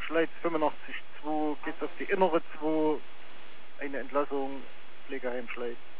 Schleiz 85-2, geht auf die innere 2, eine Entlassung, Pflegeheim Schleiz.